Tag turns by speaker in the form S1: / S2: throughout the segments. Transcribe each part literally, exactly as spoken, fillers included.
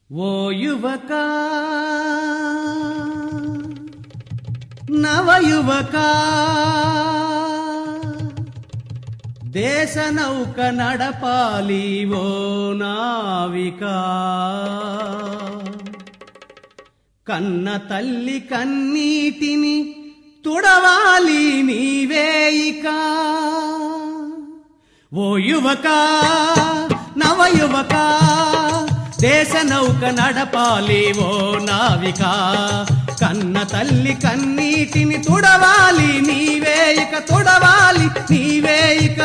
S1: ఓ యువకా నవయువకా దేశ నౌక నడపాలి ఓ నావికా కన్న తల్లి కన్నీటిని తుడవాలి నీవేయికా ఓ యువకా నవయువకా దేశ నౌక నడపాలి ఓ నావికా కన్న తల్లి కన్నీటిని తుడవాలి నీవేయిక తుడవాలి నీవేయిక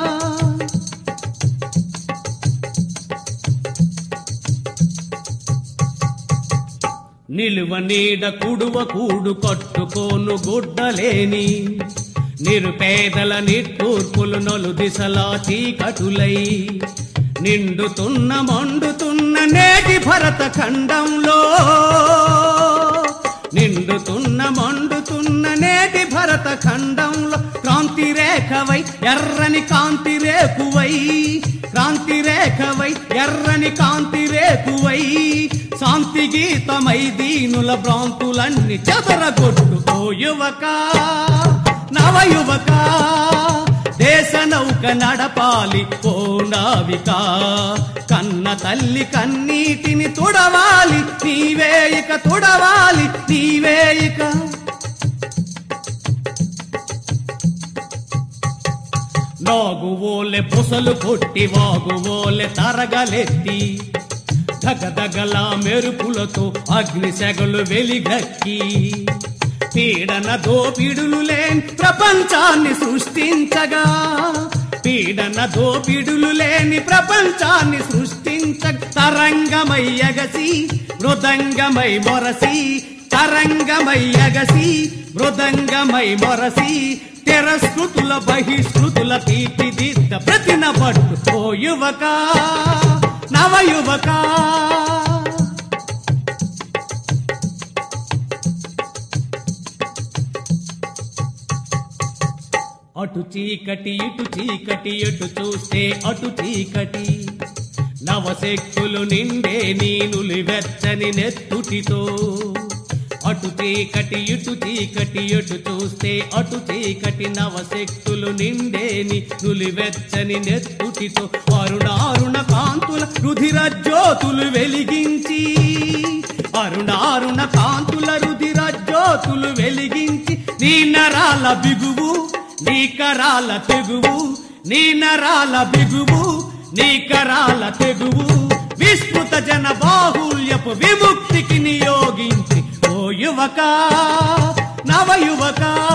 S1: నిలువ నీడ కుడువ కూడు కట్టుకోను గుడ్డలేని నిరుపేదల నిట్టూర్పులు నలు దిశలా చీకటులై నిండుతున్న మండుతున్న నేటి భరత ఖండంలో నిండుతున్న మండుతున్న నేటి భరత ఖండంలో క్రాంతి రేఖవై ఎర్రని కాంతి రేకువై క్రాంతి రేఖవై ఎర్రని కాంతి రేకువై శాంతి గీతమై దీనుల భ్రాంతులన్నీ చెదరగొట్టు ఓ యువకా నవయువకా దేశ నౌక నడపాలి ఓ నావికా కన్న తల్లి కన్నీటిని తుడవాలి నీవేయిక తుడవాలి నీవేయిక నాగువోలె పొసలు కొట్టి వాగువోలె తరగలెత్తి దగదగల మెరుపులతో అగ్ని సెగలు వెలిగక్కి పీడన దోపిడులు లేని ప్రపంచాన్ని సృష్టించగా పీడన దోపిడులు లేని ప్రపంచాన్ని సృష్టించగ తరంగమై ఎగసి మృదంగమై మొరసి తరంగమై ఎగసి మృదంగమై మొరసి తిరస్కృతుల బహిష్కృతుల తీర్చిదిద్ద ప్రతిన పట్టు ఓ యువకా నవయువకా అటు చీకటి ఇటు చీకటి ఎటు చూస్తే అటు చీకటి నవశక్తులు నిండే నీనులి వెచ్చని నెత్తుటితో అటు చీకటి ఇటు చీకటి ఎటు చూస్తే అటు చీకటి నవశక్తులు నిండే నీనులి వెచ్చని నెత్తుటితో అరుణారుణ కాంతుల రుధిర జ్యోతులు వెలిగించి అరుణారుణ కాంతుల రుధిర జ్యోతులు వెలిగించి నీ నరాల బిగువు నీ కరాల తెగువు నీ నరాల బిగువు నీ కరాల తెగువు విస్తృత జన బాహుల్యపు విముక్తికి నియోగించి ఓ యువకా నవయువకా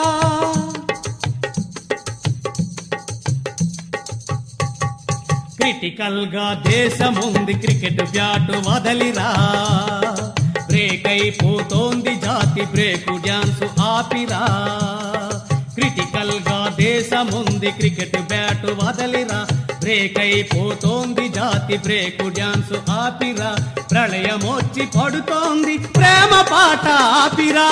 S1: క్రిటికల్ గా దేశముంది క్రికెట్ బ్యాటు వదలిరా బ్రేక్ అయిపోతోంది జాతి బ్రేకు డ్యాన్స్ ఆపిరా క్రిటికల్ గా దేశముంది క్రికెట్ బ్యాటు వదలిరా బ్రేక్ అయిపోతోంది జాతి బ్రేకు డ్యాన్స్ ఆపిరా ప్రళయమొచ్చి పడుతోంది ప్రేమ పాట ఆపిరా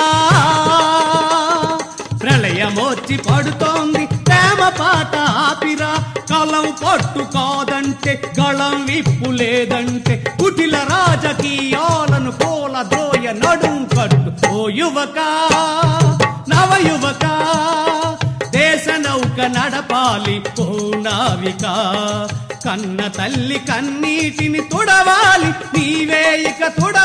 S1: ప్రళయమొచ్చి పడుతోంది ప్రేమ పాట ఆపిరా కలం పట్టు కాదంటే గళం విప్పు లేదంటే కుటిల రాజకీయాలను కోల దోయ నడుం కట్టు ఓ యువకా నవయువకా దేశ నౌక నడపాలి ఓ నావికా కన్న తల్లి కన్నీటిని తుడవాలి నీవేయిక తుడ